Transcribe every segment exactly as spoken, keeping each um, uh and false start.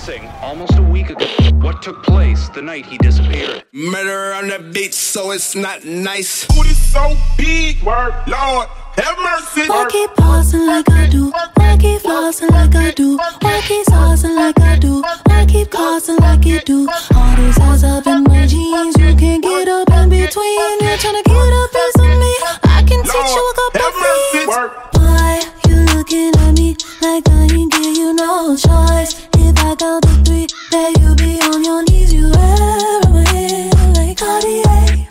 missing almost a week ago. What took place the night he disappeared? Murder on that beat, so it's not nice. Booty so big, word, Lord, have mercy. Why keep pausing like I do? Why keep flossing like I do? Why keep saucing like I do? Why keep causing like you do? All these eyes up in my jeans, you can't get up in between. You're trying to get up piece of me. I can teach you a couple things. Why you looking at me like I ain't give you no choice? If I count to three, then you be on your knees. You wear my hair like Cartier.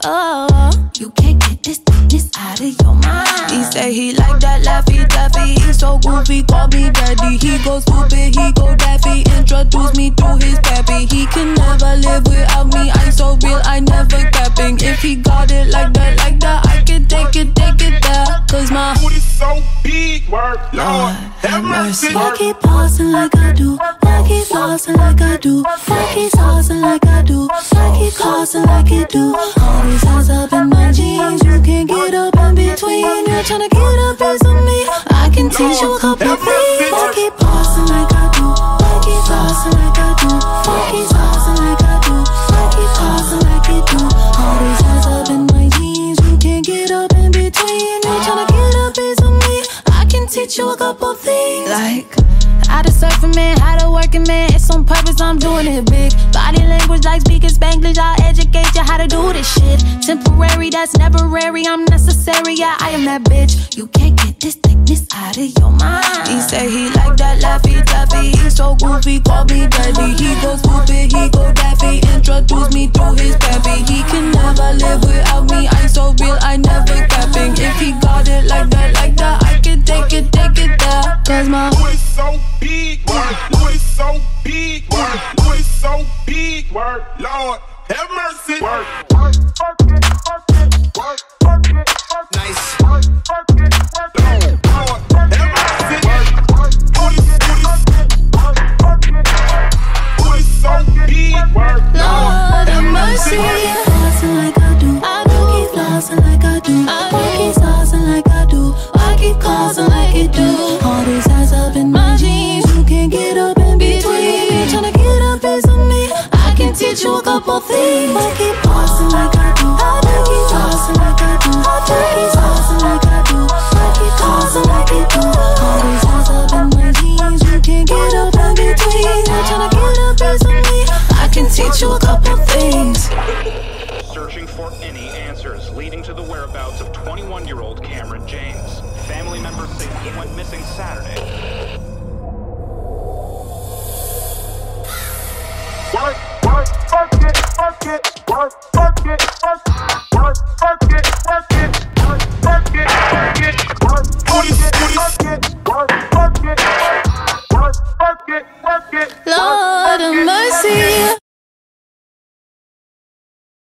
Oh, you can't get this thickness out of your mind. He say he like that Laffy Taffy. He so goofy, call me daddy. He go stupid, he go daffy. Introduce me to his pappy. He can never live without me. I'm so real, I never capping. If he got it like that, like that, I can take it, take it there. Cause my booty so big, word, Lord, have mercy. I keep pausing like I do. I keep flossing like I do. I keep saucing like I do. I keep causing like you do. All these eyes up in my jeans, you can't get up in between. You're trying to get a piece of me. I can teach you a couple things. I keep pausing like I do. I keep flossing like I do. I keep saucing like I do. I keep causing like you do. All these eyes up in my jeans, you can't get up in between. You're trying to get a piece of me. I can teach you a couple things. Like how to surf a man, how to work a man. It's on purpose, I'm doing it big. Body language like speaking Spanglish. I'll educate you how to do this shit. Temporary, that's never rare. I'm necessary, yeah, I am that bitch. You can't get this thickness out of your mind. He say he like that Laffy Taffy. He so goofy, call me daddy. He go stupid, he go daffy. Introduce me to his pappy. He can never live without me. I'm so real, I never capping. If he got it like that, like that, I can take it, take it there. Cause my booty so big, word, booty so big, word, booty so big, word, Lord, have mercy. Word, work it, work it, work, work it, work Nice. Work, work it, work it, Lord, have mercy. Word, booty, booty, work, work it, booty so big, word, Lord, have mercy. Flossing like I do. I keep flossing like I do. I keep saucing like I do. I keep causing like you do. All these eyes up in my jeans, you can't get up in between. You're trying to get a piece of me. I can teach you a couple things. I keep pausing like I do. I keep flossing like I do. I keep saucing like I do. I keep causing like you do. All these eyes up in my jeans, you can't get up in between. You're trying to get a piece of me. I can teach you a couple things. Searching for any answers leading to the whereabouts of twenty-one-year-old Cameron James. Family members say he went missing Saturday. Work, work, work it, work it, work, work it,